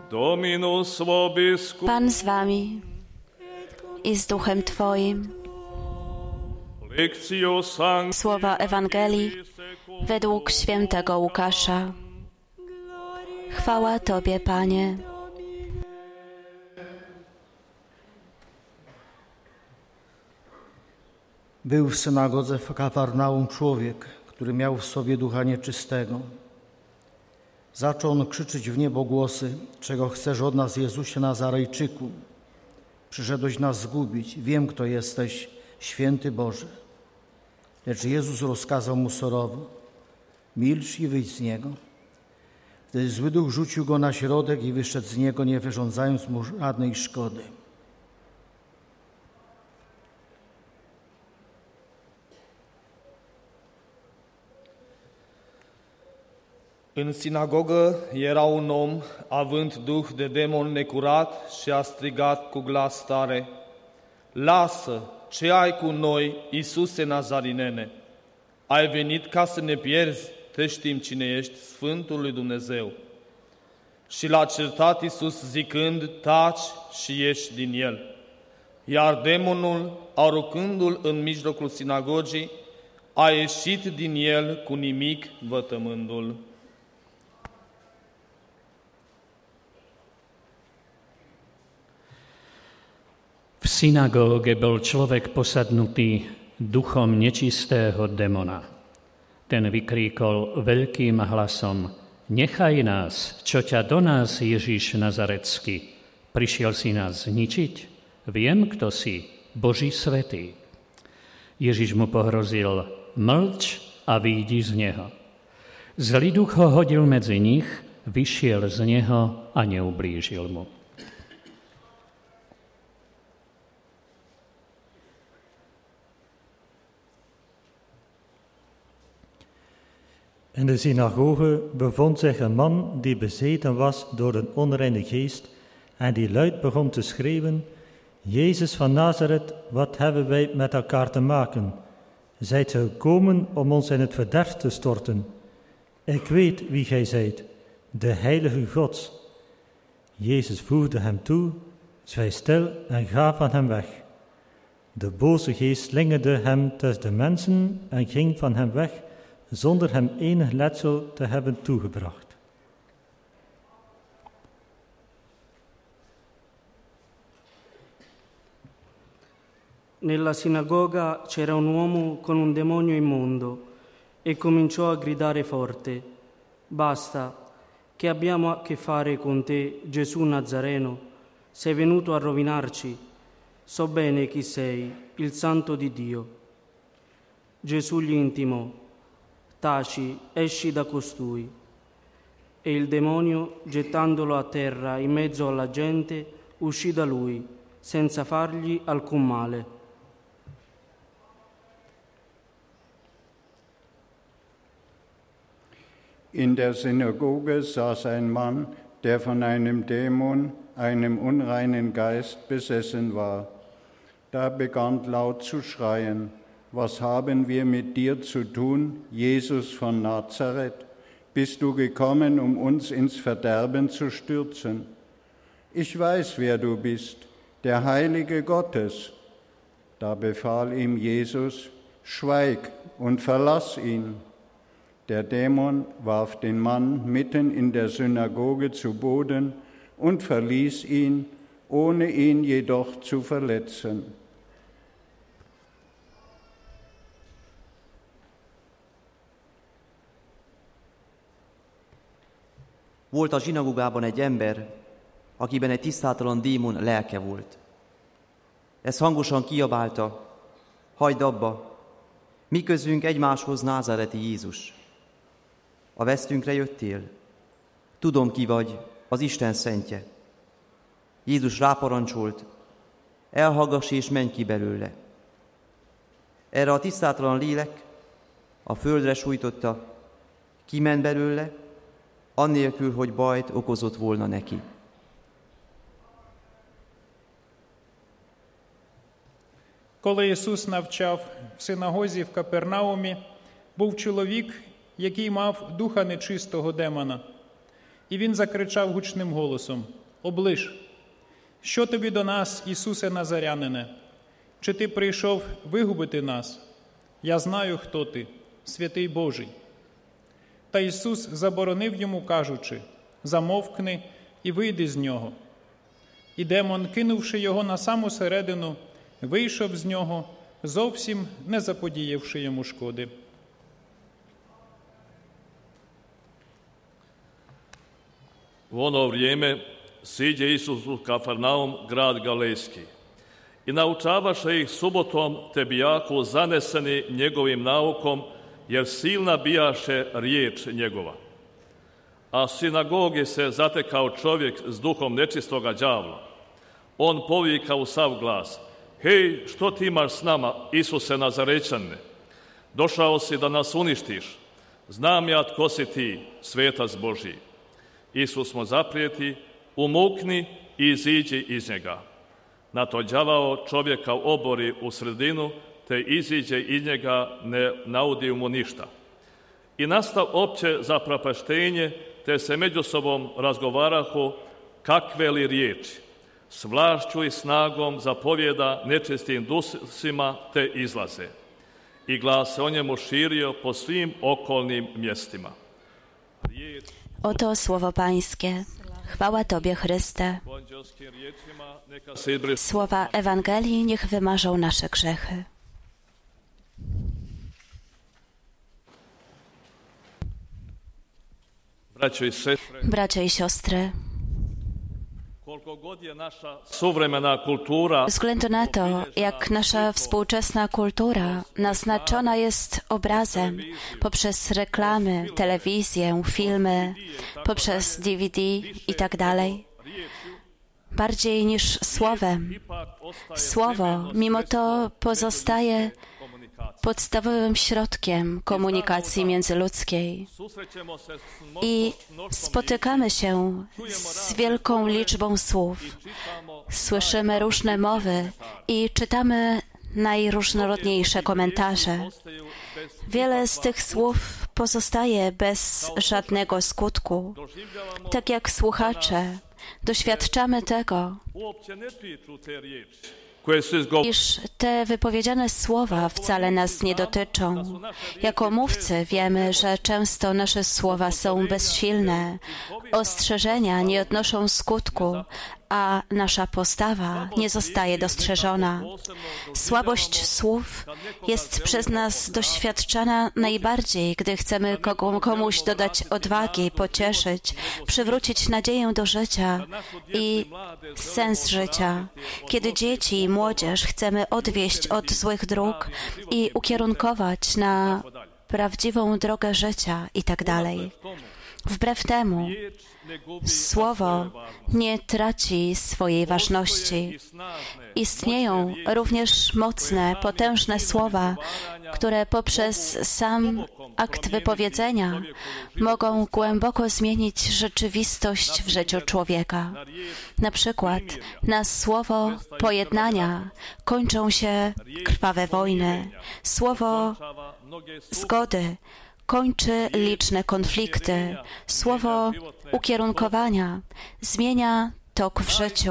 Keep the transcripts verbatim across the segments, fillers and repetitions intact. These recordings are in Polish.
Dominus vobiscum. Pan z wami i z duchem Twoim. Lectio Sancti Słowa Ewangelii według świętego Łukasza. Chwała Tobie, Panie. Był w synagodze w Kafarnaum człowiek, który miał w sobie ducha nieczystego. Zaczął on krzyczeć w niebo głosy: czego chcesz od nas, Jezusie Nazarejczyku? Przyszedłeś nas zgubić. Wiem, kto jesteś, święty Boże. Lecz Jezus rozkazał mu surowo: milcz i wyjdź z niego. Wtedy zły duch rzucił go na środek i wyszedł z niego, nie wyrządzając mu żadnej szkody. În sinagogă era un om având duh de demon necurat și a strigat cu glas tare: Lasă, ce ai cu noi, Iisuse Nazarinene? Ai venit ca să ne pierzi? Te știm cine ești, Sfântul lui Dumnezeu. Și l-a certat Iisus zicând: taci și ieși din el. Iar demonul, aruncându-l în mijlocul sinagogii, a ieșit din el cu nimic vătămându-l. V synagóge bol človek posadnutý duchom nečistého demona. Ten vykríkol veľkým hlasom: Nechaj nás, čo ťa do nás, Ježiš Nazarecký. Prišiel si nás zničiť? Viem, kto si, Boží svätý. Ježiš mu pohrozil: Mlč a výjdi z neho. Zlý duch ho hodil medzi nich, vyšiel z neho a neublížil mu. In de synagoge bevond zich een man die bezeten was door een onreine geest en die luid begon te schreeuwen: Jezus van Nazareth, wat hebben wij met elkaar te maken? Zijt ge gekomen om ons in het verderf te storten? Ik weet wie gij zijt, de heilige Gods. Jezus voegde hem toe: zwijg stil en ga van hem weg. De boze geest slingerde hem tussen de mensen en ging van hem weg, zonder hem enig letsel te hebben toegebracht. Nella sinagoga c'era un uomo con un demonio immondo e cominciò a gridare forte: Basta, che abbiamo a che fare con te, Gesù Nazareno? Sei venuto a rovinarci? So bene chi sei, il Santo di Dio. Gesù gli intimò: Taci, esci da costui. E il demonio, gettandolo a terra in mezzo alla gente, uscì da lui, senza fargli alcun male. In der Synagoge saß ein Mann, der von einem Dämon, einem unreinen Geist, besessen war. Da begann laut zu schreien: Was haben wir mit dir zu tun, Jesus von Nazareth? Bist du gekommen, um uns ins Verderben zu stürzen? Ich weiß, wer du bist, der Heilige Gottes. Da befahl ihm Jesus: Schweig und verlass ihn. Der Dämon warf den Mann mitten in der Synagoge zu Boden und verließ ihn, ohne ihn jedoch zu verletzen. Volt a zsinagógában egy ember, akiben egy tisztátalan démon lelke volt. Ez hangosan kiabálta: Hagyd abba, mi közünk egymáshoz, názáreti Jézus? A vesztünkre jöttél? Tudom, ki vagy, az Isten szentje. Jézus ráparancsolt: elhallgass és menj ki belőle. Erre a tisztátalan lélek a földre sújtotta, kiment belőle, annélkül, hogy bajt okozott volna neki. Коли Ісус навчав в синагозі в Капернаумі, був чоловік, який мав духа нечистого демона. І він закричав гучним голосом: облиш. Що тобі до нас, Ісусе Назарянине? Чи ти прийшов вигубити нас? Я знаю, хто ти, святий Божий. Та Ісус заборонив йому, кажучи, замовкни і вийди з нього. І демон, кинувши його на саму середину, вийшов з нього, зовсім не заподіявши йому шкоди. U ono vrijeme siđe Isus u Kafarnaum, grad Galejski, i naučavaše ih subotom, te bijaku zaneseni njegovim naukom, jer silna bijaše riječ njegova. A u sinagogi se zatekao čovjek s duhom nečistoga đavla. On povika u sav glas: hej, što ti imaš s nama, Isuse Nazarećanine? Došao si da nas uništiš. Znam ja tko si ti, svetac Božji. Isus mu zaprijeti: umukni i iziđi iz njega. Na to đavao čovjeka obori u sredinu, te iziđe iz njega, ne naudi mu ništa. I nastav opće zaprapaštenje, te se među sobom razgovarahu kakve li riječi. S vlašću i snagom zapovjeda nečistim dusima, te izlaze. I glas se o njemu širio po svim okolnim mjestima. Oto słowo Pańskie. Chwała Tobie, Chryste. Słowa Ewangelii niech wymarzą nasze grzechy. Bracia i siostry, ze względu na to, jak nasza współczesna kultura naznaczona jest obrazem poprzez reklamy, telewizję, filmy, poprzez D V D i tak dalej, bardziej niż słowem, słowo mimo to pozostaje podstawowym środkiem komunikacji międzyludzkiej i spotykamy się z wielką liczbą słów, słyszymy różne mowy i czytamy najróżnorodniejsze komentarze. Wiele z tych słów pozostaje bez żadnego skutku. Tak jak słuchacze, doświadczamy tego, iż te wypowiedziane słowa wcale nas nie dotyczą. Jako mówcy wiemy, że często nasze słowa są bezsilne, ostrzeżenia nie odnoszą skutku, a nasza postawa nie zostaje dostrzeżona. Słabość słów jest przez nas doświadczana najbardziej, gdy chcemy komuś dodać odwagi, pocieszyć, przywrócić nadzieję do życia i sens życia. Kiedy dzieci i młodzież chcemy odwieść od złych dróg i ukierunkować na prawdziwą drogę życia i tak dalej. Wbrew temu, słowo nie traci swojej ważności. Istnieją również mocne, potężne słowa, które poprzez sam akt wypowiedzenia mogą głęboko zmienić rzeczywistość w życiu człowieka. Na przykład na słowo pojednania kończą się krwawe wojny. Słowo zgody kończy liczne konflikty. Słowo ukierunkowania zmienia tok w życiu.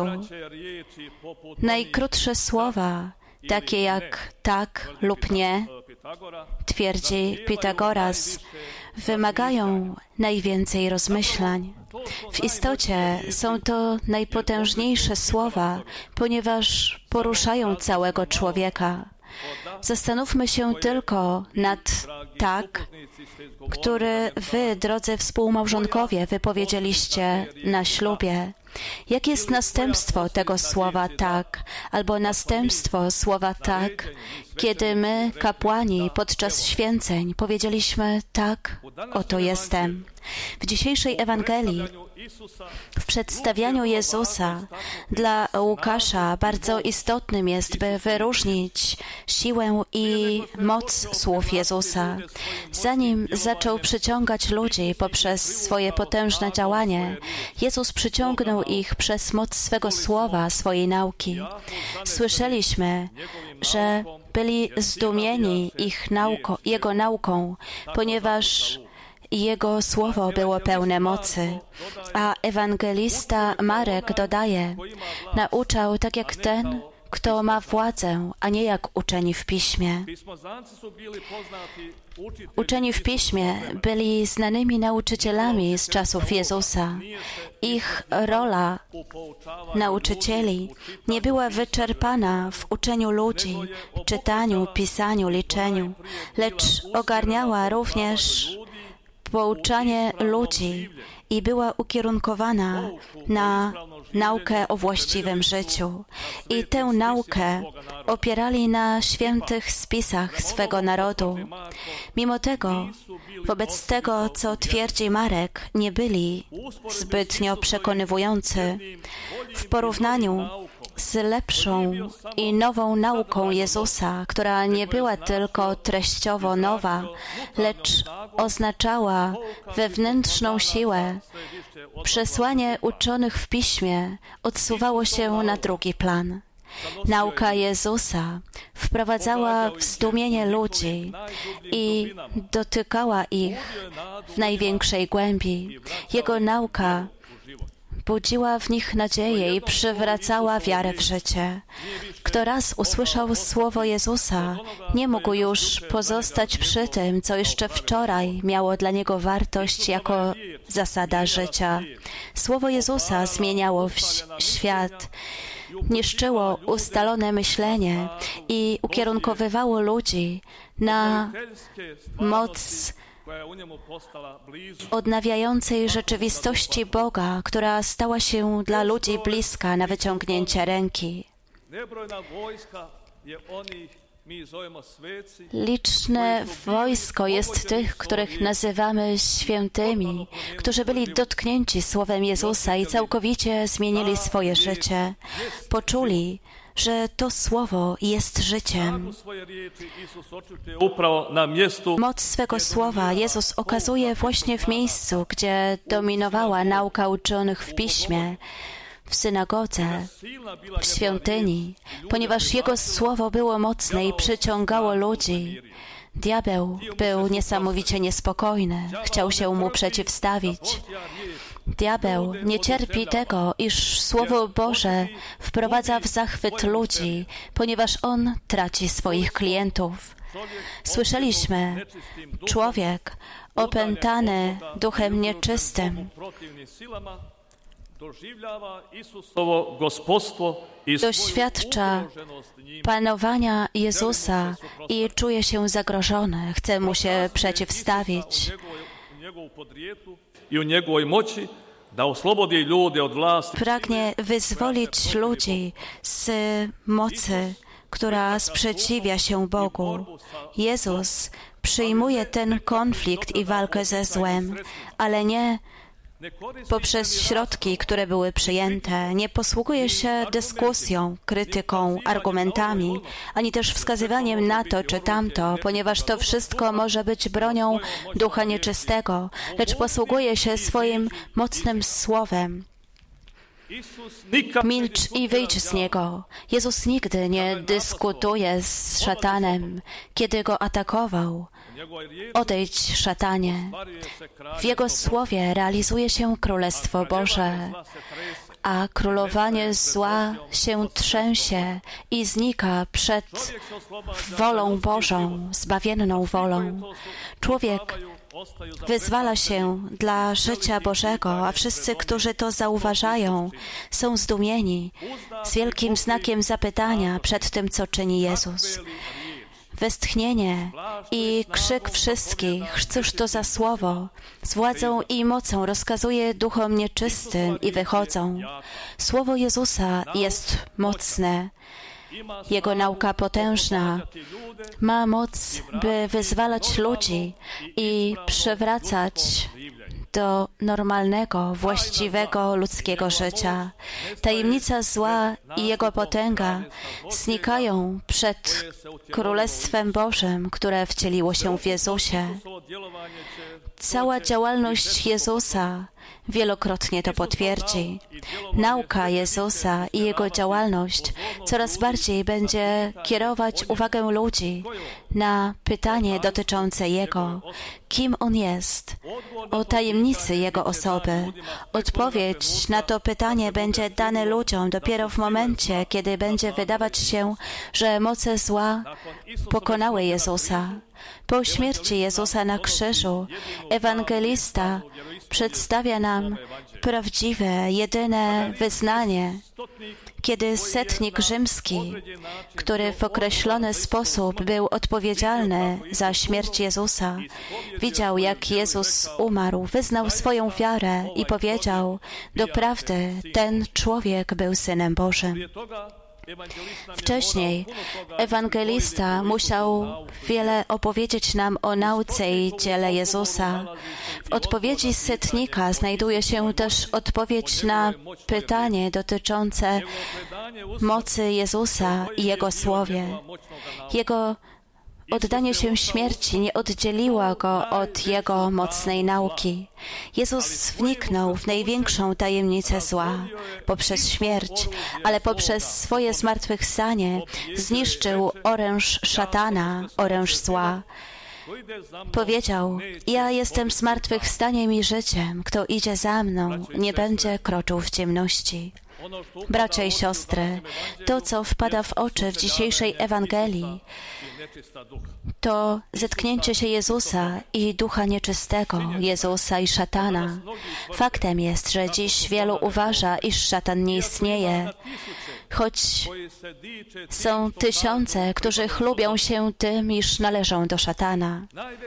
Najkrótsze słowa, takie jak tak lub nie, twierdzi Pitagoras, wymagają najwięcej rozmyślań. W istocie są to najpotężniejsze słowa, ponieważ poruszają całego człowieka. Zastanówmy się tylko nad tak, który wy, drodzy współmałżonkowie, wypowiedzieliście na ślubie. Jakie jest następstwo tego słowa tak, albo następstwo słowa tak, kiedy my, kapłani, podczas święceń powiedzieliśmy tak, oto jestem. W dzisiejszej Ewangelii, w przedstawianiu Jezusa dla Łukasza bardzo istotnym jest, by wyróżnić siłę i moc słów Jezusa. Zanim zaczął przyciągać ludzi poprzez swoje potężne działanie, Jezus przyciągnął ich przez moc swego słowa, swojej nauki. Słyszeliśmy, że byli zdumieni ich nauko, Jego nauką, ponieważ i Jego słowo było pełne mocy. A ewangelista Marek dodaje, nauczał tak jak ten, kto ma władzę, a nie jak uczeni w Piśmie. Uczeni w Piśmie byli znanymi nauczycielami z czasów Jezusa. Ich rola nauczycieli nie była wyczerpana w uczeniu ludzi, czytaniu, pisaniu, liczeniu, lecz ogarniała również pouczanie ludzi i była ukierunkowana na naukę o właściwym życiu. I tę naukę opierali na świętych spisach swego narodu. Mimo tego, wobec tego, co twierdzi Marek, nie byli zbytnio przekonywujący w porównaniu z lepszą i nową nauką Jezusa, która nie była tylko treściowo nowa, lecz oznaczała wewnętrzną siłę. Przesłanie uczonych w Piśmie odsuwało się na drugi plan. Nauka Jezusa wprowadzała w zdumienie ludzi i dotykała ich w największej głębi. Jego nauka budziła w nich nadzieję i przywracała wiarę w życie. Kto raz usłyszał słowo Jezusa, nie mógł już pozostać przy tym, co jeszcze wczoraj miało dla niego wartość jako zasada życia. Słowo Jezusa zmieniało świat, niszczyło ustalone myślenie i ukierunkowywało ludzi na moc odnawiającej rzeczywistości Boga, która stała się dla ludzi bliska na wyciągnięcie ręki. Liczne wojsko jest tych, których nazywamy świętymi, którzy byli dotknięci słowem Jezusa i całkowicie zmienili swoje życie. Poczuli, że to słowo jest życiem. Moc swego słowa Jezus okazuje właśnie w miejscu, gdzie dominowała nauka uczonych w Piśmie, w synagodze, w świątyni, ponieważ Jego słowo było mocne i przyciągało ludzi. Diabeł był niesamowicie niespokojny, chciał się mu przeciwstawić. Diabeł nie cierpi tego, iż Słowo Boże wprowadza w zachwyt ludzi, ponieważ on traci swoich klientów. Słyszeliśmy, człowiek opętany duchem nieczystym doświadcza panowania Jezusa i czuje się zagrożony, chce mu się przeciwstawić. Pragnie wyzwolić ludzi z mocy, która sprzeciwia się Bogu. Jezus przyjmuje ten konflikt i walkę ze złem, ale nie poprzez środki, które były przyjęte. Nie posługuje się dyskusją, krytyką, argumentami, ani też wskazywaniem na to czy tamto, ponieważ to wszystko może być bronią ducha nieczystego, lecz posługuje się swoim mocnym słowem. Milcz i wyjdź z niego. Jezus nigdy nie dyskutuje z szatanem. Kiedy go atakował, odejdź, szatanie. W Jego słowie realizuje się Królestwo Boże, a królowanie zła się trzęsie i znika przed wolą Bożą, zbawienną wolą. Człowiek wyzwala się dla życia Bożego, a wszyscy, którzy to zauważają, są zdumieni, z wielkim znakiem zapytania przed tym, co czyni Jezus. Westchnienie i krzyk wszystkich, cóż to za słowo, z władzą i mocą rozkazuje duchom nieczystym i wychodzą. Słowo Jezusa jest mocne. Jego nauka potężna ma moc, by wyzwalać ludzi i przywracać do normalnego, właściwego ludzkiego życia. Tajemnica zła i jego potęga znikają przed Królestwem Bożym, które wcieliło się w Jezusie. Cała działalność Jezusa wielokrotnie to potwierdzi. Nauka Jezusa i Jego działalność coraz bardziej będzie kierować uwagę ludzi na pytanie dotyczące Jego, kim On jest, o tajemnicy Jego osoby. Odpowiedź na to pytanie będzie dane ludziom dopiero w momencie, kiedy będzie wydawać się, że moce zła pokonały Jezusa. Po śmierci Jezusa na krzyżu ewangelista przedstawia nam prawdziwe, jedyne wyznanie, kiedy setnik rzymski, który w określony sposób był odpowiedzialny za śmierć Jezusa, widział, jak Jezus umarł, wyznał swoją wiarę i powiedział: doprawdy ten człowiek był Synem Bożym. Wcześniej ewangelista musiał wiele opowiedzieć nam o nauce i dziele Jezusa. W odpowiedzi setnika znajduje się też odpowiedź na pytanie dotyczące mocy Jezusa i Jego słowie. Jego oddanie się śmierci nie oddzieliło Go od Jego mocnej nauki. Jezus wniknął w największą tajemnicę zła poprzez śmierć, ale poprzez swoje zmartwychwstanie zniszczył oręż szatana, oręż zła. Powiedział: ja jestem zmartwychwstaniem i życiem. Kto idzie za mną, nie będzie kroczył w ciemności. Bracia i siostry, to, co wpada w oczy w dzisiejszej Ewangelii, to zetknięcie się Jezusa i ducha nieczystego, Jezusa i szatana. Faktem jest, że dziś wielu uważa, iż szatan nie istnieje, choć są tysiące, którzy chlubią się tym, iż należą do szatana.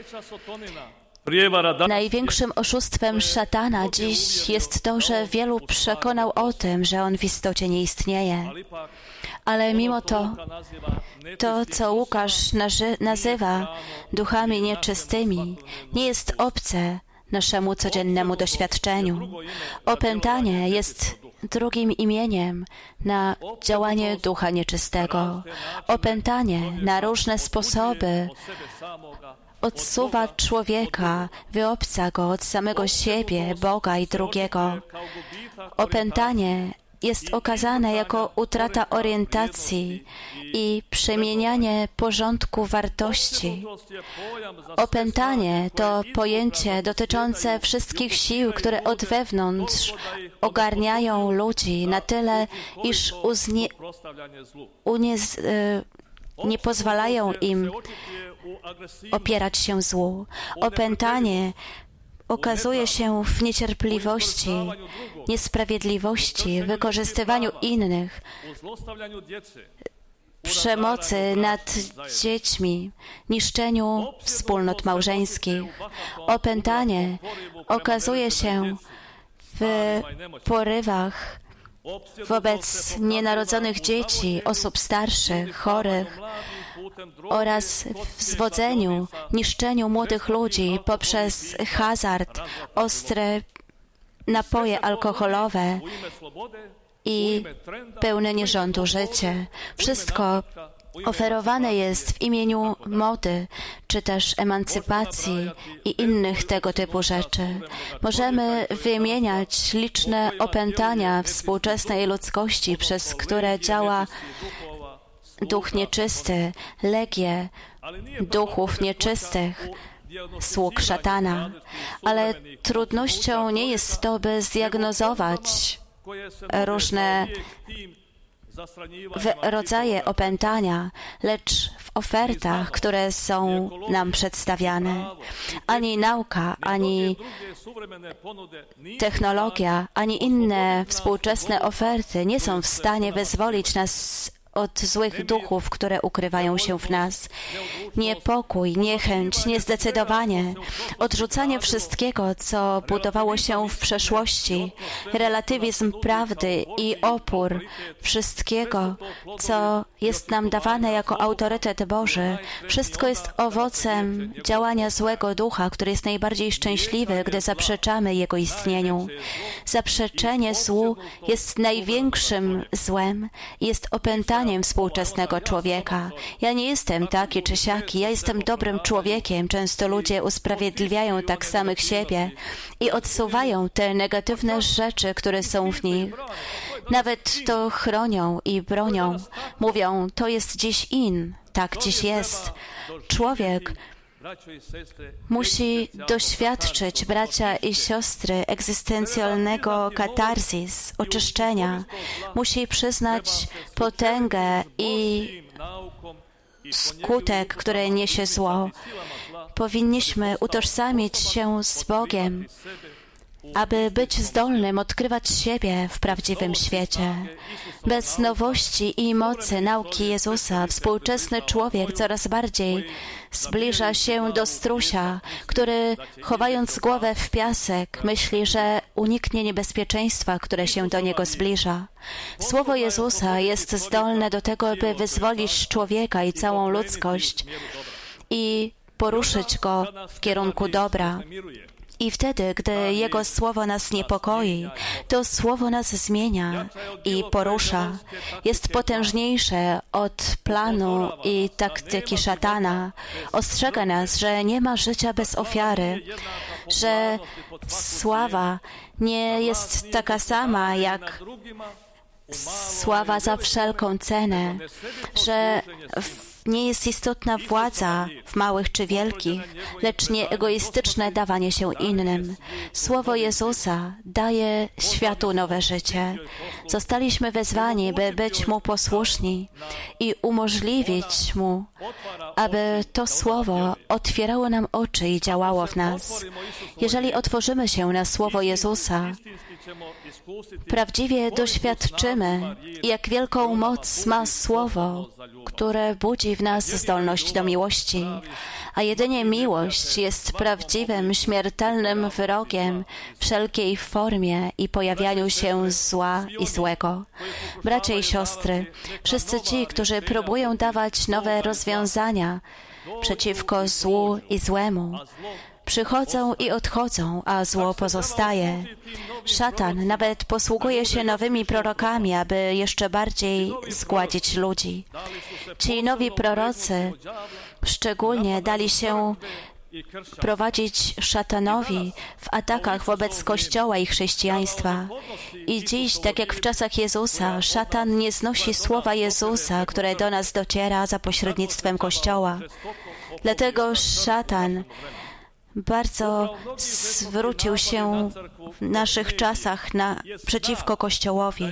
Największym oszustwem szatana dziś jest to, że wielu przekonał o tym, że on w istocie nie istnieje. Ale mimo to, to, co Łukasz nazywa duchami nieczystymi, nie jest obce naszemu codziennemu doświadczeniu. Opętanie jest drugim imieniem na działanie ducha nieczystego. Opętanie na różne sposoby odsuwa człowieka, wyobca go od samego siebie, Boga i drugiego. Opętanie jest okazane jako utrata orientacji i przemienianie porządku wartości. Opętanie to pojęcie dotyczące wszystkich sił, które od wewnątrz ogarniają ludzi na tyle, iż uznie, uniez, nie pozwalają im opierać się złu. Opętanie okazuje się w niecierpliwości, niesprawiedliwości, wykorzystywaniu innych, przemocy nad dziećmi, niszczeniu wspólnot małżeńskich. Opętanie okazuje się w porywach wobec nienarodzonych dzieci, osób starszych, chorych oraz w zwodzeniu, niszczeniu młodych ludzi poprzez hazard, ostre napoje alkoholowe i pełne nierządu życie. Wszystko oferowane jest w imieniu mody, czy też emancypacji i innych tego typu rzeczy. Możemy wymieniać liczne opętania współczesnej ludzkości, przez które działa duch nieczysty, legie duchów nieczystych, sług szatana. Ale trudnością nie jest to, by zdiagnozować różne rodzaje opętania, lecz w ofertach, które są nam przedstawiane. Ani nauka, ani technologia, ani inne współczesne oferty nie są w stanie wyzwolić nas od złych duchów, które ukrywają się w nas. Niepokój, niechęć, niezdecydowanie, odrzucanie wszystkiego, co budowało się w przeszłości, relatywizm prawdy i opór wszystkiego, co jest nam dawane jako autorytet Boży. Wszystko jest owocem działania złego ducha, który jest najbardziej szczęśliwy, gdy zaprzeczamy jego istnieniu. Zaprzeczenie złu jest największym złem i jest opętaniem współczesnego człowieka. Ja nie jestem taki czy siaki, ja jestem dobrym człowiekiem. Często ludzie usprawiedliwiają tak samych siebie i odsuwają te negatywne rzeczy, które są w nich. Nawet to chronią i bronią. Mówią, to jest dziś in, tak dziś jest. Człowiek musi doświadczyć, bracia i siostry, egzystencjalnego katarzis, oczyszczenia. Musi przyznać potęgę i skutek, który niesie zło. Powinniśmy utożsamić się z Bogiem, aby być zdolnym odkrywać siebie w prawdziwym świecie. Bez nowości i mocy nauki Jezusa współczesny człowiek coraz bardziej zbliża się do strusia, który, chowając głowę w piasek, myśli, że uniknie niebezpieczeństwa, które się do niego zbliża. Słowo Jezusa jest zdolne do tego, by wyzwolić człowieka i całą ludzkość i poruszyć go w kierunku dobra. I wtedy, gdy Jego Słowo nas niepokoi, to Słowo nas zmienia i porusza. Jest potężniejsze od planu i taktyki szatana. Ostrzega nas, że nie ma życia bez ofiary, że sława nie jest taka sama jak sława za wszelką cenę, że w nie jest istotna władza w małych czy wielkich, lecz nie egoistyczne dawanie się innym. Słowo Jezusa daje światu nowe życie. Zostaliśmy wezwani, by być Mu posłuszni i umożliwić Mu, aby to Słowo otwierało nam oczy i działało w nas. Jeżeli otworzymy się na Słowo Jezusa, prawdziwie doświadczymy, jak wielką moc ma Słowo, które budzi w nas zdolność do miłości, a jedynie miłość jest prawdziwym, śmiertelnym wrogiem wszelkiej formie i pojawianiu się zła i złego. Bracia i siostry, wszyscy ci, którzy próbują dawać nowe rozwiązania przeciwko złu i złemu, przychodzą i odchodzą, a zło pozostaje. Szatan nawet posługuje się nowymi prorokami, aby jeszcze bardziej zgładzić ludzi. Ci nowi prorocy szczególnie dali się prowadzić szatanowi w atakach wobec Kościoła i chrześcijaństwa. I dziś, tak jak w czasach Jezusa, szatan nie znosi słowa Jezusa, które do nas dociera za pośrednictwem Kościoła. Dlatego szatan bardzo zwrócił się w naszych czasach na, przeciwko Kościołowi.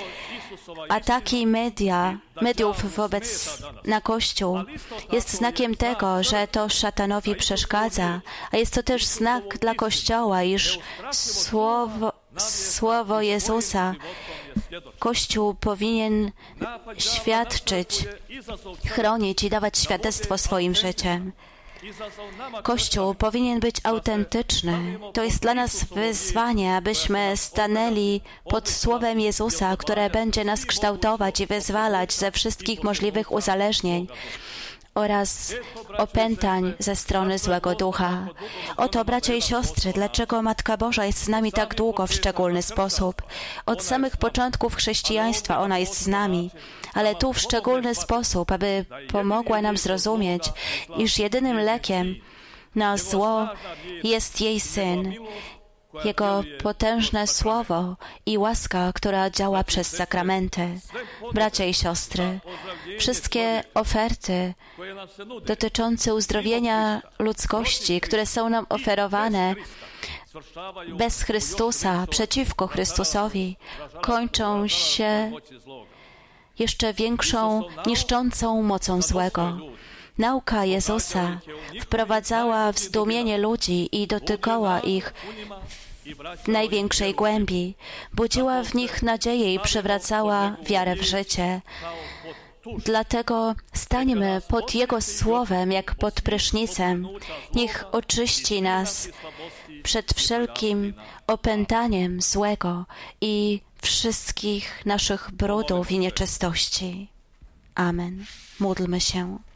Ataki media, mediów wobec na Kościół jest znakiem tego, że to szatanowi przeszkadza, a jest to też znak dla Kościoła, iż słowo, słowo Jezusa Kościół powinien świadczyć, chronić i dawać świadectwo swoim życiem. Kościół powinien być autentyczny. To jest dla nas wyzwanie, abyśmy stanęli pod Słowem Jezusa, które będzie nas kształtować i wyzwalać ze wszystkich możliwych uzależnień oraz opętań ze strony złego ducha. Oto, bracia i siostry, dlaczego Matka Boża jest z nami tak długo w szczególny sposób. Od samych początków chrześcijaństwa ona jest z nami, ale tu w szczególny sposób, aby pomogła nam zrozumieć, iż jedynym lekiem na zło jest jej Syn, Jego potężne Słowo i łaska, która działa przez sakramenty. Bracia i siostry, wszystkie oferty dotyczące uzdrowienia ludzkości, które są nam oferowane bez Chrystusa, przeciwko Chrystusowi, kończą się jeszcze większą, niszczącą mocą złego. Nauka Jezusa wprowadzała w zdumienie ludzi i dotykała ich w największej głębi. Budziła w nich nadzieję i przywracała wiarę w życie. Dlatego stańmy pod Jego Słowem jak pod prysznicem. Niech oczyści nas przed wszelkim opętaniem złego i wszystkich naszych brudów i nieczystości. Amen. Módlmy się.